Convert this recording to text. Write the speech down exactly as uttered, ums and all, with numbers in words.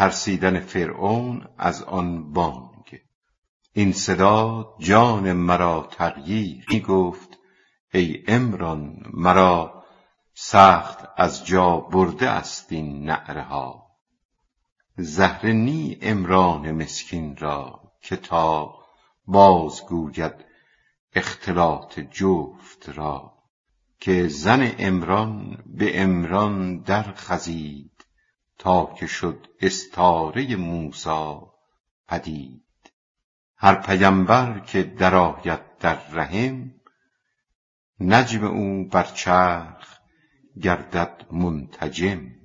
ترسیدن فرعون از آن بانگ. این صدا جان مرا تغییر می گفت ای عمران مرا سخت از جا برده است این نعره ها. زهره نی عمران مسکین را که تا باز گوید اختلاط جفت را. که زن عمران به عمران در خزید تا که شد استاره موسی پدید. هر پیمبر که درآید در رحم نجم او بر چرخ گردد منتجم.